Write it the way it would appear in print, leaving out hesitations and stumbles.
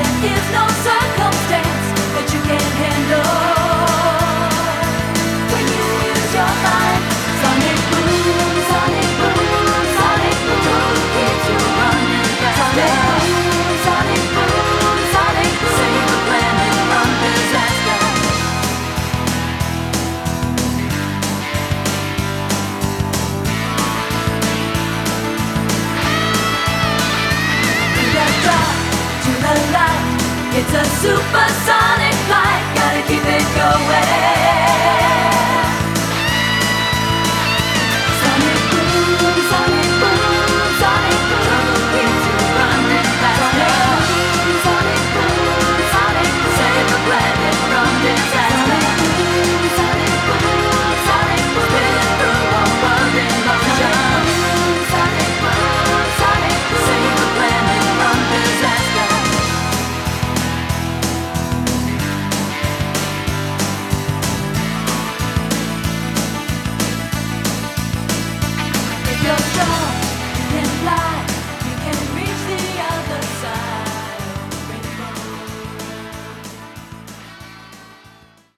there is no circumstance that you can't handle when you use your mind. Sonic boom, sonic boom, sonic boom keeps you running faster. Sonic boom, sonic boom, save the planet from disaster. To the light, it's a supersonic flight. Gotta keep it going.